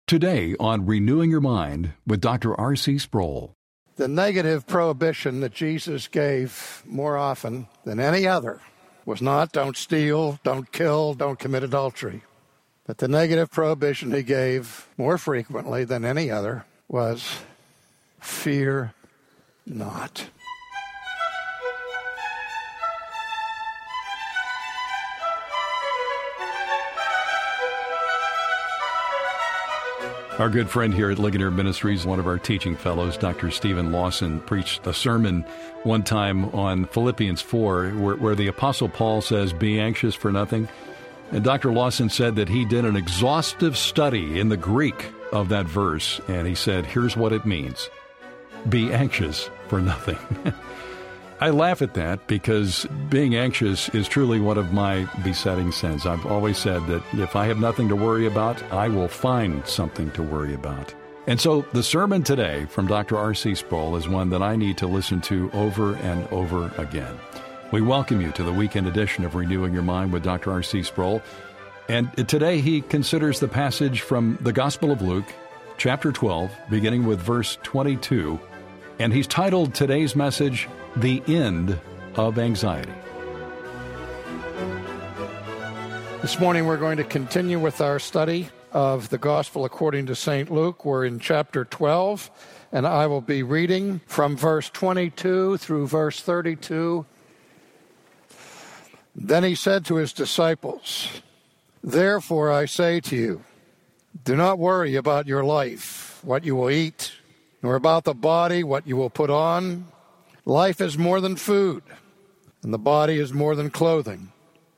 Today on Renewing Your Mind with Dr. R.C. Sproul. The negative prohibition that Jesus gave more often than any other was not don't steal, don't kill, don't commit adultery. But the negative prohibition he gave more frequently than any other was fear not. Our good friend here at Ligonier Ministries, one of our teaching fellows, Dr. Stephen Lawson, preached a sermon one time on Philippians 4, where the Apostle Paul says, "Be anxious for nothing." And Dr. Lawson said that he did an exhaustive study in the Greek of that verse, and he said, here's what it means. Be anxious for nothing. I laugh at that because being anxious is truly one of my besetting sins. I've always said that if I have nothing to worry about, I will find something to worry about. And so the sermon today from Dr. R.C. Sproul is one that I need to listen to over and over again. We welcome you to the weekend edition of Renewing Your Mind with Dr. R.C. Sproul. And today he considers the passage from the Gospel of Luke, chapter 12, beginning with verse 22. And he's titled today's message, The End of Anxiety. This morning we're going to continue with our study of the Gospel according to St. Luke. We're in chapter 12, and I will be reading from verse 22 through verse 32. Then he said to his disciples, "Therefore I say to you, do not worry about your life, what you will eat, nor about the body, what you will put on. Life is more than food, and the body is more than clothing.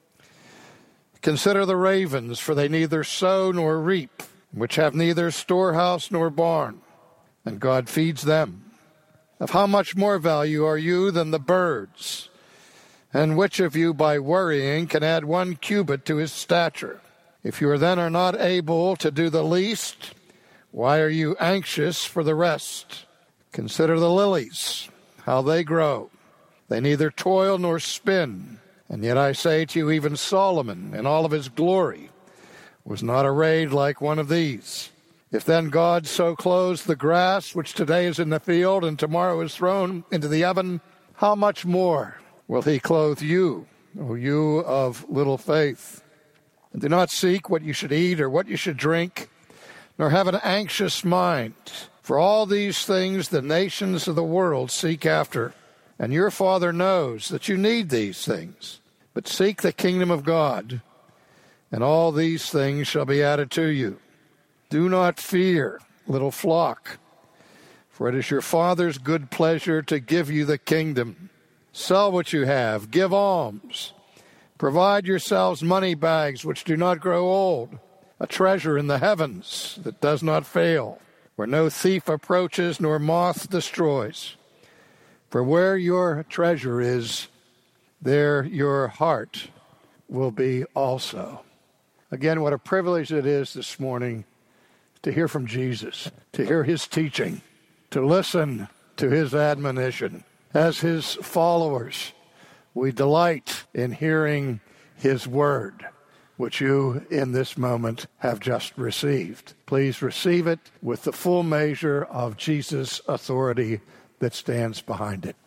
Consider the ravens, for they neither sow nor reap, which have neither storehouse nor barn, and God feeds them. Of how much more value are you than the birds? And which of you by worrying can add 1 cubit to his stature? If you then are not able to do the least, why are you anxious for the rest? Consider the lilies, how they grow. They neither toil nor spin. And yet I say to you, even Solomon, in all of his glory, was not arrayed like one of these. If then God so clothes the grass, which today is in the field and tomorrow is thrown into the oven, how much more will he clothe you, O you of little faith? And do not seek what you should eat or what you should drink, nor have an anxious mind. For all these things the nations of the world seek after, and your Father knows that you need these things. But seek the kingdom of God, and all these things shall be added to you. Do not fear, little flock, for it is your Father's good pleasure to give you the kingdom. Sell what you have, give alms. Provide yourselves money bags which do not grow old, a treasure in the heavens that does not fail, where no thief approaches nor moth destroys. For where your treasure is, there your heart will be also." Again, what a privilege it is this morning to hear from Jesus, to hear his teaching, to listen to his admonition. As his followers, we delight in hearing his word, which you in this moment have just received. Please receive it with the full measure of Jesus' authority that stands behind it.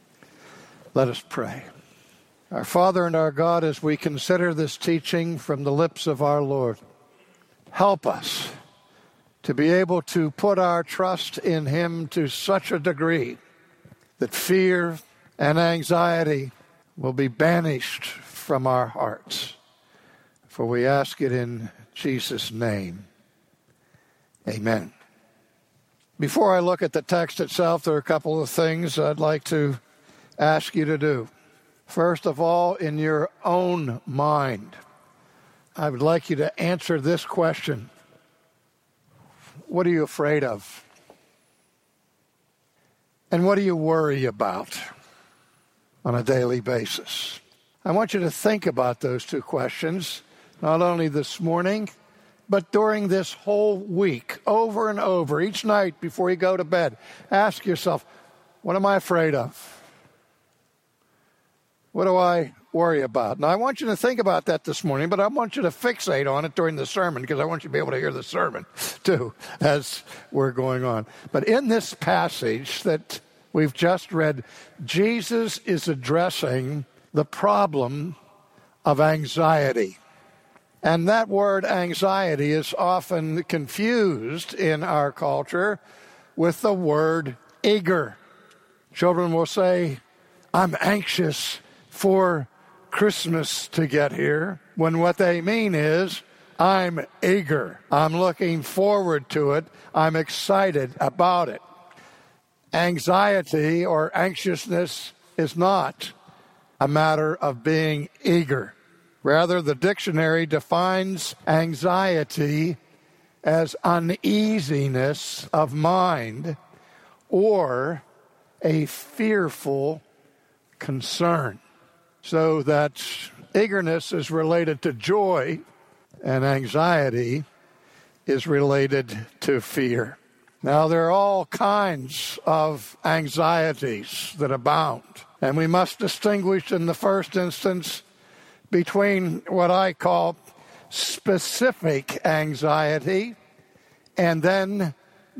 Let us pray. Our Father and our God, as we consider this teaching from the lips of our Lord, help us to be able to put our trust in him to such a degree that fear and anxiety will be banished from our hearts. For we ask it in Jesus' name. Amen. Before I look at the text itself, there are a couple of things I'd like to ask you to do. First of all, in your own mind, I would like you to answer this question. What are you afraid of? And what do you worry about on a daily basis? I want you to think about those two questions, not only this morning, but during this whole week, over and over, each night before you go to bed. Ask yourself, what am I afraid of? What do I worry about. Now, I want you to think about that this morning, but I want you to fixate on it during the sermon because I want you to be able to hear the sermon, too, as we're going on. But in this passage that we've just read, Jesus is addressing the problem of anxiety. And that word anxiety is often confused in our culture with the word eager. Children will say, I'm anxious for Christmas to get here, when what they mean is, I'm eager. I'm looking forward to it. I'm excited about it. Anxiety or anxiousness is not a matter of being eager. Rather, the dictionary defines anxiety as uneasiness of mind or a fearful concern. So that eagerness is related to joy and anxiety is related to fear. Now, there are all kinds of anxieties that abound, and we must distinguish in the first instance between what I call specific anxiety and then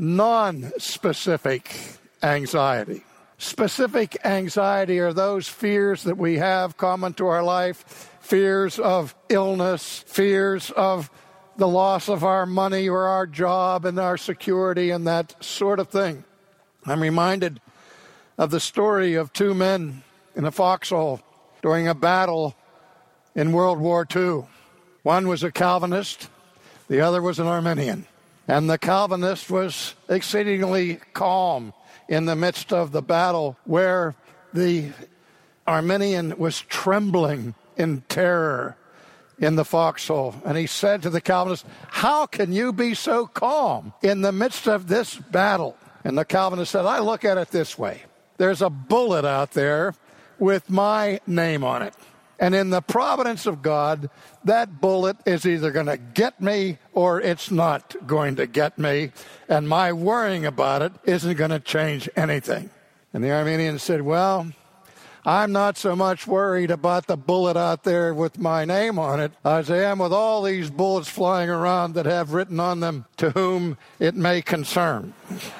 non-specific anxiety. Specific anxiety are those fears that we have common to our life, fears of illness, fears of the loss of our money or our job and our security and that sort of thing. I'm reminded of the story of two men in a foxhole during a battle in World War II. One was a Calvinist, the other was an Arminian. And the Calvinist was exceedingly calm in the midst of the battle, where the Arminian was trembling in terror in the foxhole. And he said to the Calvinist, how can you be so calm in the midst of this battle? And the Calvinist said, I look at it this way. There's a bullet out there with my name on it. And in the providence of God, that bullet is either going to get me or it's not going to get me. And my worrying about it isn't going to change anything. And the Arminian said, well, I'm not so much worried about the bullet out there with my name on it as I am with all these bullets flying around that have written on them to whom it may concern.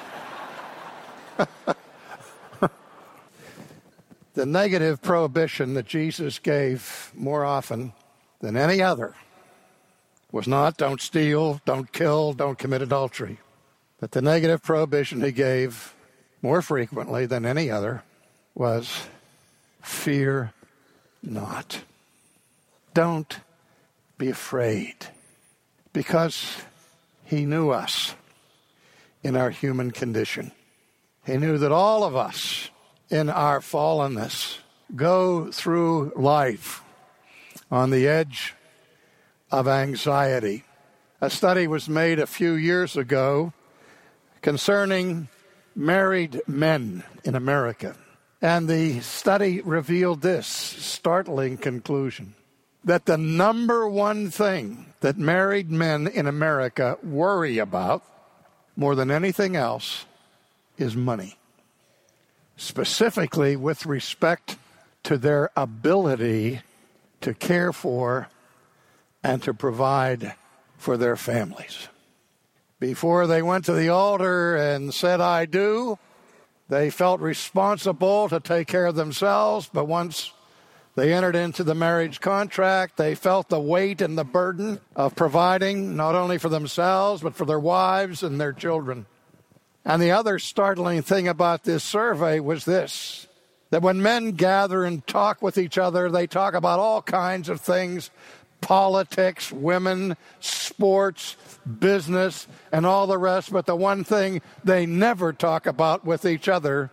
The negative prohibition that Jesus gave more often than any other was not don't steal, don't kill, don't commit adultery. But the negative prohibition he gave more frequently than any other was fear not. Don't be afraid. Because he knew us in our human condition. He knew that all of us in our fallenness go through life on the edge of anxiety. A study was made a few years ago concerning married men in America. And the study revealed this startling conclusion, that the number one thing that married men in America worry about more than anything else is money. Specifically with respect to their ability to care for and to provide for their families. Before they went to the altar and said, I do, they felt responsible to take care of themselves, but once they entered into the marriage contract, they felt the weight and the burden of providing not only for themselves, but for their wives and their children. And the other startling thing about this survey was this, that when men gather and talk with each other, they talk about all kinds of things, politics, women, sports, business, and all the rest. But the one thing they never talk about with each other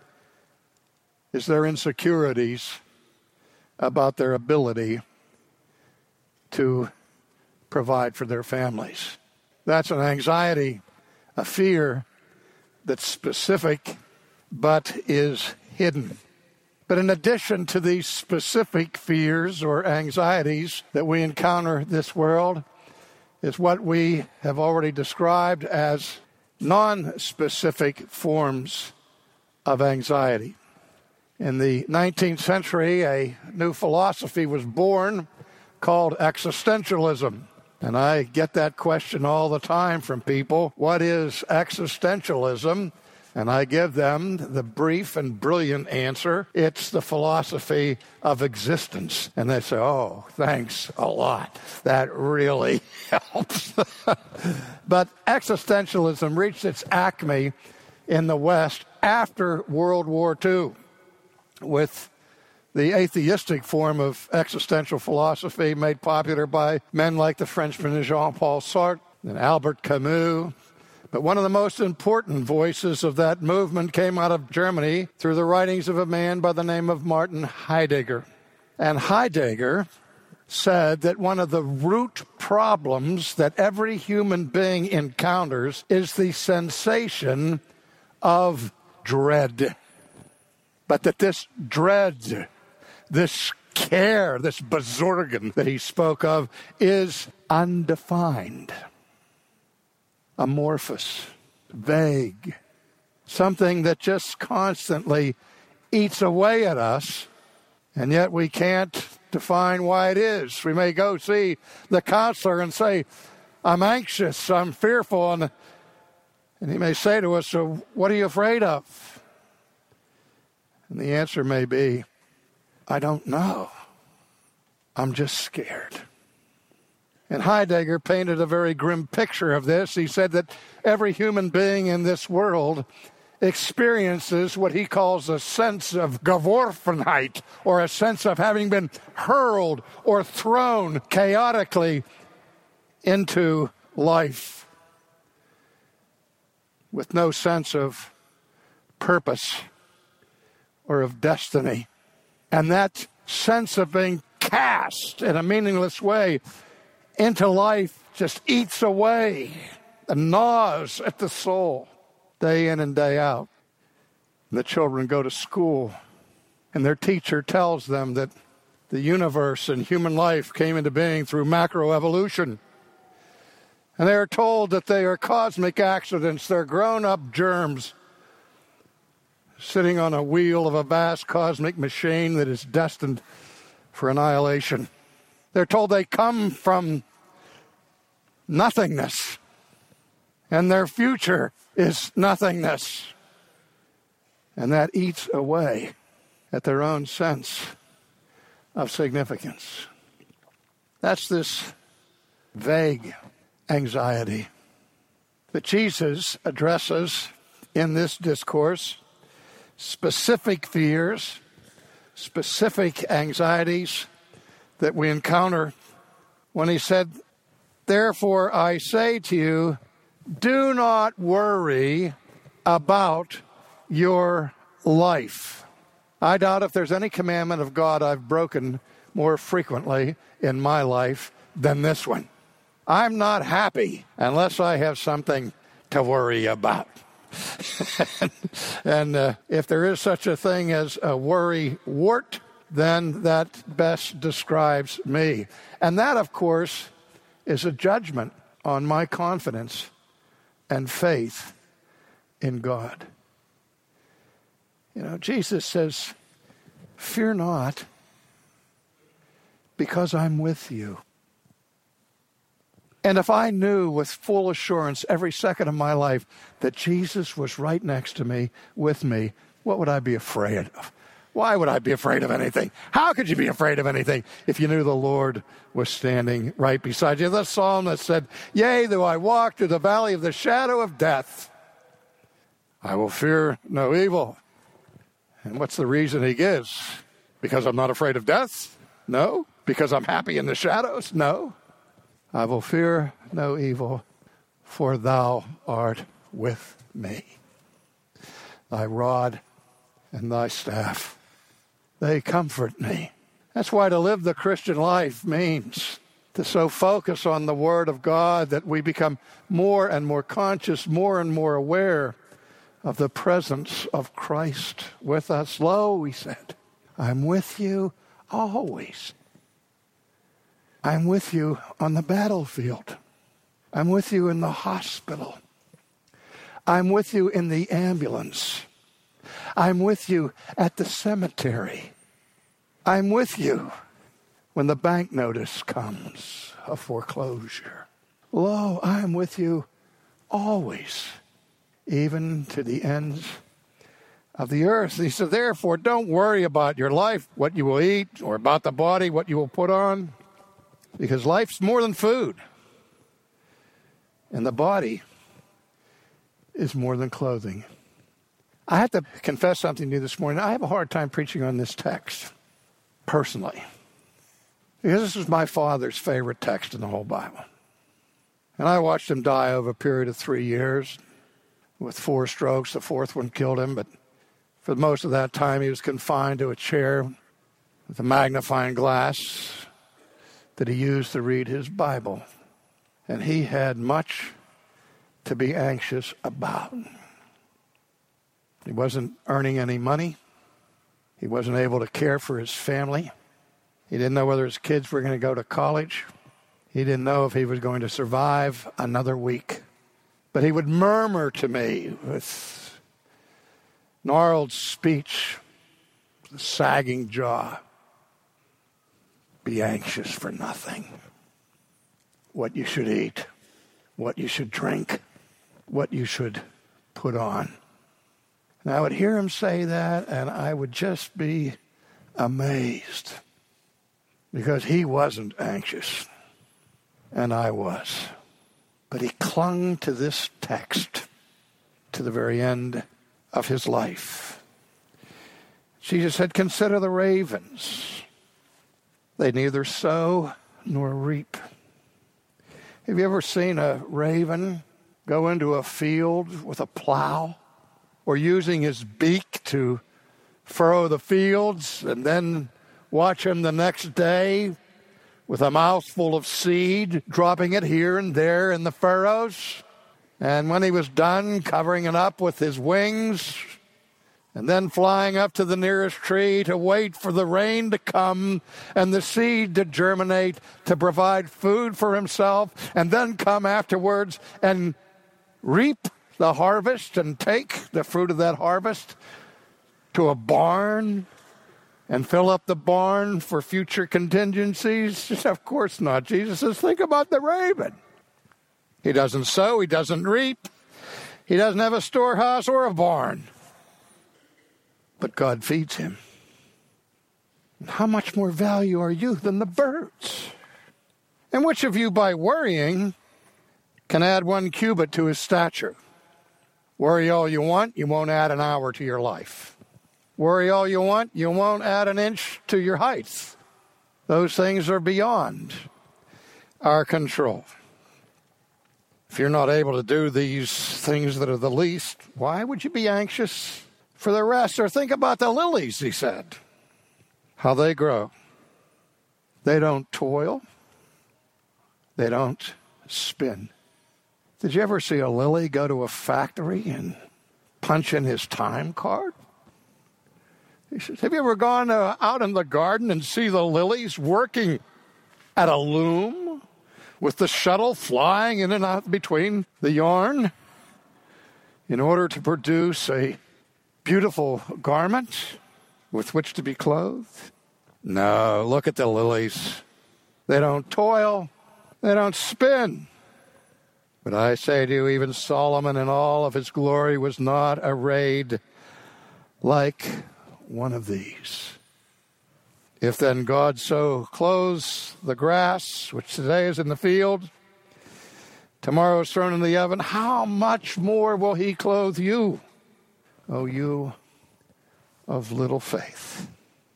is their insecurities about their ability to provide for their families. That's an anxiety, a fear that's specific but is hidden. But in addition to these specific fears or anxieties that we encounter in this world is what we have already described as non-specific forms of anxiety. In the 19th century, a new philosophy was born called existentialism. And I get that question all the time from people. What is existentialism? And I give them the brief and brilliant answer. It's the philosophy of existence. And they say, oh, thanks a lot. That really helps. But existentialism reached its acme in the West after World War II with the atheistic form of existential philosophy made popular by men like the Frenchman Jean-Paul Sartre and Albert Camus. But one of the most important voices of that movement came out of Germany through the writings of a man by the name of Martin Heidegger. And Heidegger said that one of the root problems that every human being encounters is the sensation of dread. But that this dread, this care, this Besorgen that he spoke of is undefined, amorphous, vague, something that just constantly eats away at us, and yet we can't define why it is. We may go see the counselor and say, I'm anxious, I'm fearful, and he may say to us, so what are you afraid of? And the answer may be, I don't know. I'm just scared. And Heidegger painted a very grim picture of this. He said that every human being in this world experiences what he calls a sense of Geworfenheit, or a sense of having been hurled or thrown chaotically into life with no sense of purpose or of destiny. And that sense of being cast in a meaningless way into life just eats away and gnaws at the soul day in and day out. And the children go to school, and their teacher tells them that the universe and human life came into being through macroevolution. And they are told that they are cosmic accidents. They're grown-up germs sitting on a wheel of a vast cosmic machine that is destined for annihilation. They're told they come from nothingness, and their future is nothingness. And that eats away at their own sense of significance. That's this vague anxiety that Jesus addresses in this discourse. Specific fears, specific anxieties that we encounter when he said, therefore I say to you, do not worry about your life. I doubt if there's any commandment of God I've broken more frequently in my life than this one. I'm not happy unless I have something to worry about. And if there is such a thing as a worry wart, then that best describes me. And that, of course, is a judgment on my confidence and faith in God. You know, Jesus says, fear not, because I'm with you. And if I knew with full assurance every second of my life that Jesus was right next to me, with me, what would I be afraid of? Why would I be afraid of anything? How could you be afraid of anything if you knew the Lord was standing right beside you? The psalmist said, yea, though I walk through the valley of the shadow of death, I will fear no evil. And what's the reason he gives? Because I'm not afraid of death? No. Because I'm happy in the shadows? No. I will fear no evil, for thou art with me. Thy rod and thy staff, they comfort me. That's why to live the Christian life means to so focus on the Word of God that we become more and more conscious, more and more aware of the presence of Christ with us. Lo, he said, I'm with you always. I'm with you on the battlefield. I'm with you in the hospital. I'm with you in the ambulance. I'm with you at the cemetery. I'm with you when the bank notice comes of foreclosure. Lo, I am with you always, even to the ends of the earth. He said, therefore, don't worry about your life, what you will eat, or about the body, what you will put on, because life's more than food, and the body is more than clothing. I have to confess something to you this morning. I have a hard time preaching on this text, personally, because this is my father's favorite text in the whole Bible. And I watched him die over a period of 3 years with 4 strokes. The 4th one killed him, but for most of that time he was confined to a chair with a magnifying glass that he used to read his Bible. And he had much to be anxious about. He wasn't earning any money. He wasn't able to care for his family. He didn't know whether his kids were going to go to college. He didn't know if he was going to survive another week. But he would murmur to me with gnarled speech, a sagging jaw, be anxious for nothing. What you should eat, what you should drink, what you should put on. And I would hear him say that, and I would just be amazed, because he wasn't anxious, and I was. But he clung to this text to the very end of his life. Jesus said, consider the ravens. They neither sow nor reap. Have you ever seen a raven go into a field with a plow, or using his beak to furrow the fields, and then watch him the next day with a mouthful of seed, dropping it here and there in the furrows, and when he was done, covering it up with his wings, and then flying up to the nearest tree to wait for the rain to come and the seed to germinate, to provide food for himself, and then come afterwards and reap the harvest and take the fruit of that harvest to a barn and fill up the barn for future contingencies? Of course not. Jesus says, think about the raven. He doesn't sow, he doesn't reap, he doesn't have a storehouse or a barn, but God feeds him. And how much more value are you than the birds? And which of you, by worrying, can add 1 cubit to his stature? Worry all you want, you won't add an hour to your life. Worry all you want, you won't add an inch to your height. Those things are beyond our control. If you're not able to do these things that are the least, why would you be anxious for the rest? Or think about the lilies, he said, how they grow. They don't toil. They don't spin. Did you ever see a lily go to a factory and punch in his time card? He says, have you ever gone out in the garden and see the lilies working at a loom with the shuttle flying in and out between the yarn in order to produce a beautiful garment with which to be clothed? No, look at the lilies. They don't toil. They don't spin. But I say to you, even Solomon in all of his glory was not arrayed like one of these. If then God so clothes the grass, which today is in the field, tomorrow is thrown in the oven, how much more will he clothe you, O you of little faith?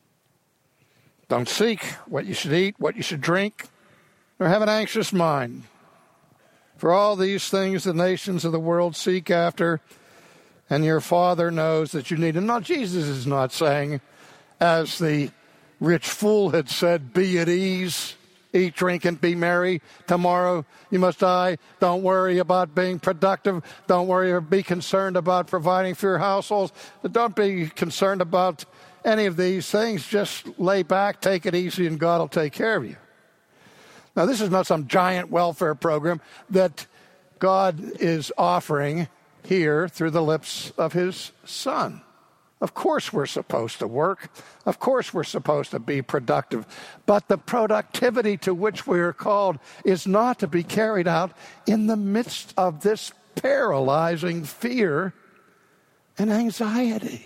Don't seek what you should eat, what you should drink, nor have an anxious mind. For all these things the nations of the world seek after, and your Father knows that you need them. Now, Jesus is not saying, as the rich fool had said, be at ease, eat, drink, and be merry. Tomorrow you must die. Don't worry about being productive. Don't worry or be concerned about providing for your households. Don't be concerned about any of these things. Just lay back, take it easy, and God will take care of you. Now, this is not some giant welfare program that God is offering here through the lips of his Son. Of course we're supposed to work. Of course we're supposed to be productive. But the productivity to which we are called is not to be carried out in the midst of this paralyzing fear and anxiety.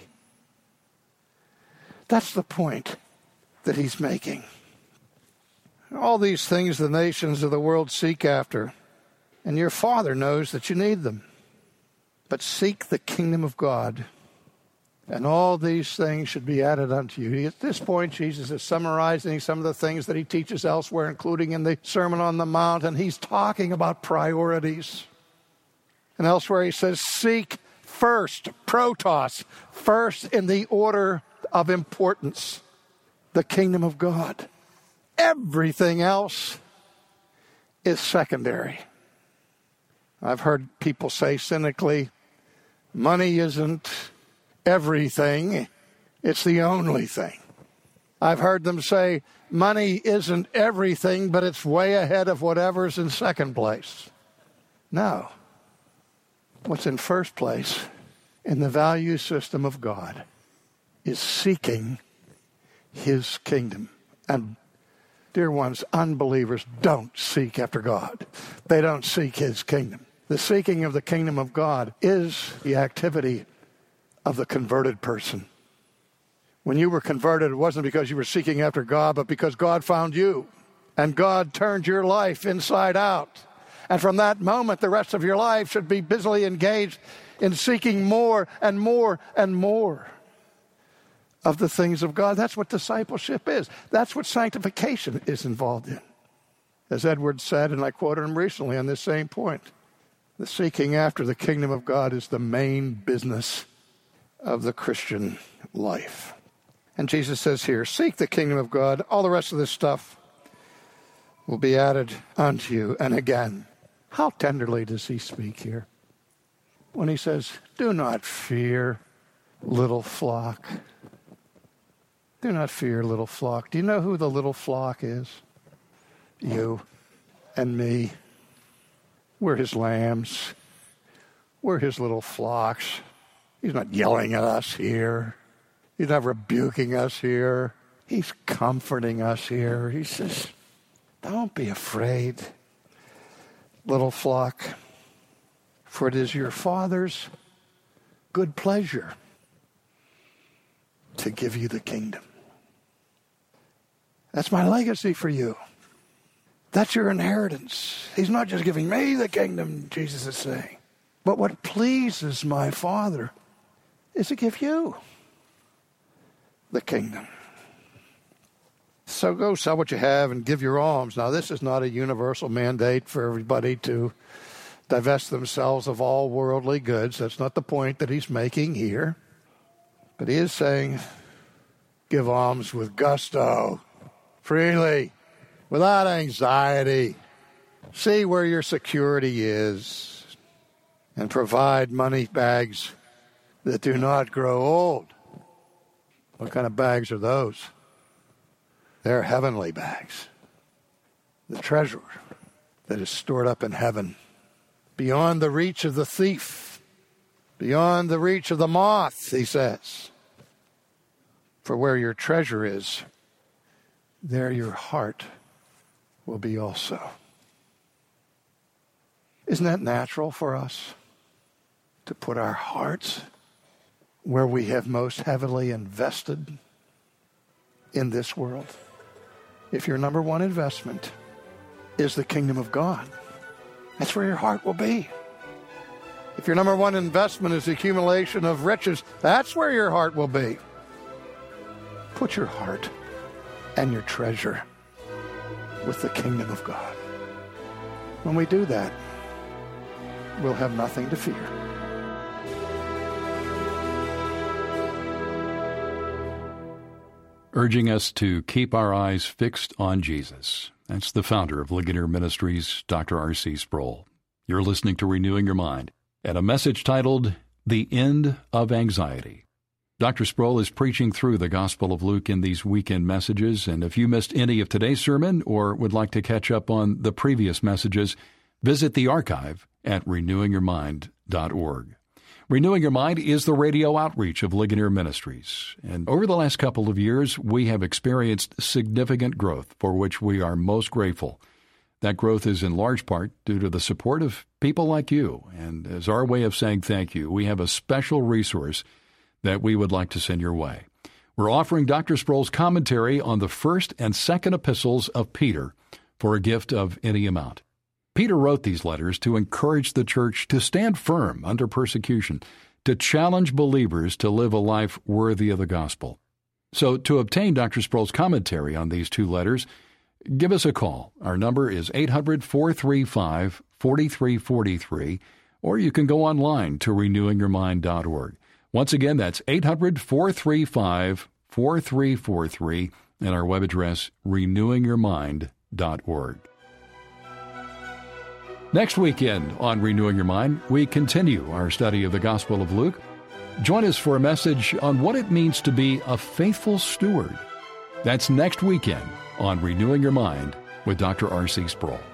That's the point that he's making. All these things the nations of the world seek after, and your Father knows that you need them. But seek the kingdom of God, and all these things should be added unto you. At this point, Jesus is summarizing some of the things that he teaches elsewhere, including in the Sermon on the Mount, and he's talking about priorities. And elsewhere he says, seek first, protos, first in the order of importance, the kingdom of God. Everything else is secondary. I've heard people say cynically, money isn't everything, it's the only thing. I've heard them say, money isn't everything, but it's way ahead of whatever's in second place. No. What's in first place in the value system of God is seeking his kingdom. And dear ones, unbelievers don't seek after God. They don't seek his kingdom. The seeking of the kingdom of God is the activity of the converted person. When you were converted, it wasn't because you were seeking after God, but because God found you. And God turned your life inside out. And from that moment, the rest of your life should be busily engaged in seeking more and more and more of the things of God. That's what discipleship is. That's what sanctification is involved in. As Edwards said, and I quoted him recently on this same point, the seeking after the kingdom of God is the main business of the Christian life. And Jesus says here, seek the kingdom of God. All the rest of this stuff will be added unto you. And again, how tenderly does he speak here? When he says, do not fear, little flock. Do not fear, little flock. Do you know who the little flock is? You and me. We're his lambs. We're his little flocks. He's not yelling at us here. He's not rebuking us here. He's comforting us here. He says, don't be afraid, little flock, for it is your Father's good pleasure to give you the kingdom. That's my legacy for you. That's your inheritance. He's not just giving me the kingdom, Jesus is saying. But what pleases my Father is to give you the kingdom. So go sell what you have and give your alms. Now, this is not a universal mandate for everybody to divest themselves of all worldly goods. That's not the point that he's making here. But he is saying, give alms with gusto, freely, without anxiety. See where your security is and provide money bags that do not grow old. What kind of bags are those? They're heavenly bags. The treasure that is stored up in heaven, beyond the reach of the thief, beyond the reach of the moth, he says. For where your treasure is, there your heart will be also. Isn't that natural for us to put our hearts where we have most heavily invested in this world? If your number one investment is the kingdom of God, that's where your heart will be. If your number one investment is the accumulation of riches, that's where your heart will be. Put your heart and your treasure with the kingdom of God. When we do that, we'll have nothing to fear. Urging us to keep our eyes fixed on Jesus. That's the founder of Ligonier Ministries, Dr. R.C. Sproul. You're listening to Renewing Your Mind and a message titled, The End of Anxiety. Dr. Sproul is preaching through the Gospel of Luke in these weekend messages, and if you missed any of today's sermon or would like to catch up on the previous messages, visit the archive at renewingyourmind.org. Renewing Your Mind is the radio outreach of Ligonier Ministries. And over the last couple of years, we have experienced significant growth for which we are most grateful. That growth is in large part due to the support of people like you. And as our way of saying thank you, we have a special resource that we would like to send your way. We're offering Dr. Sproul's commentary on the first and second epistles of Peter for a gift of any amount. Peter wrote these letters to encourage the church to stand firm under persecution, to challenge believers to live a life worthy of the gospel. So to obtain Dr. Sproul's commentary on these two letters, give us a call. Our number is 800-435-4343, or you can go online to renewingyourmind.org. Once again, that's 800-435-4343, and our web address, renewingyourmind.org. Next weekend on Renewing Your Mind, we continue our study of the Gospel of Luke. Join us for a message on what it means to be a faithful steward. That's next weekend on Renewing Your Mind with Dr. R.C. Sproul.